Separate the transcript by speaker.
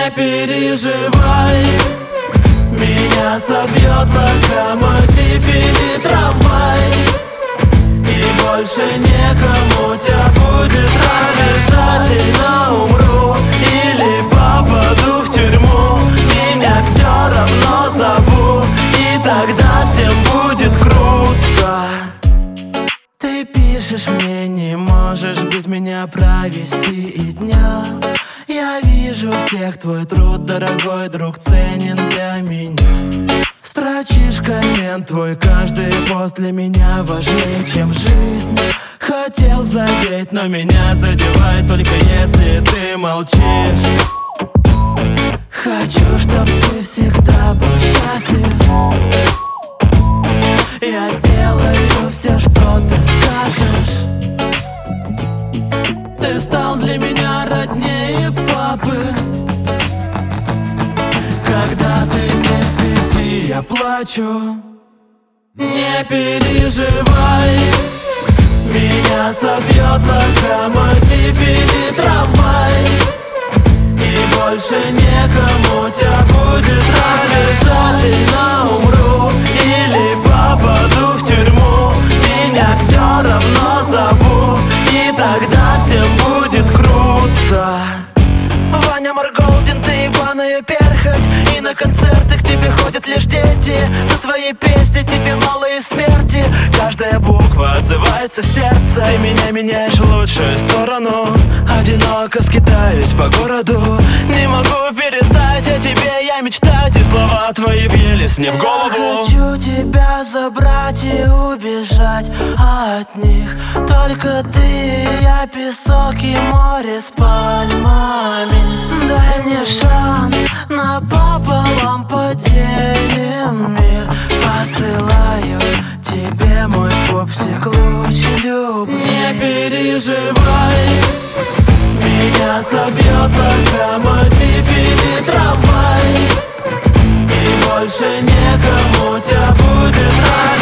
Speaker 1: Не переживай, меня собьет локомотив или трамвай, и больше некому тебя будет обижательно умру или попаду в тюрьму. Меня все равно зовут, и тогда всем будет круто. Ты пишешь мне, не можешь без меня провести и дня. Я вижу всех, твой труд, дорогой друг, ценен для меня. Строчишь коммент, твой каждый пост для меня важнее, чем жизнь. Хотел задеть, но меня задевает только если ты молчишь. Хочу, чтоб ты всегда был счастлив. Я сделаю все, что ты скажешь. Ты стал для меня роднее папы. Когда ты не в сети, я плачу. Не переживай, меня собьет локомотив или трамвай, и больше некому тебя будет обижательно умру или попаду в тюрьму. Меня все равно зовут, и тогда всем будет круто. Ваня Марголдин, ты ебаная перхоть, и на концерты к тебе ходят лишь дети. За твои песни тебе мало и смерти. Каждая буква отзывается в сердце. Ты меня меняешь в лучшую сторону. Одиноко скитаюсь по городу. Не могу перестать о тебе я мечтать, и слова твои въелись мне в голову.
Speaker 2: Хочу тебя забрать и убежать от них. Только ты и я, песок и море с пальмами. Дай мне шанс, напополам поделим мир. Посылаю тебе, мой пупсик, луч любви.
Speaker 1: Не переживай, меня собьет локомотив или трамвай, и больше некому тебя будет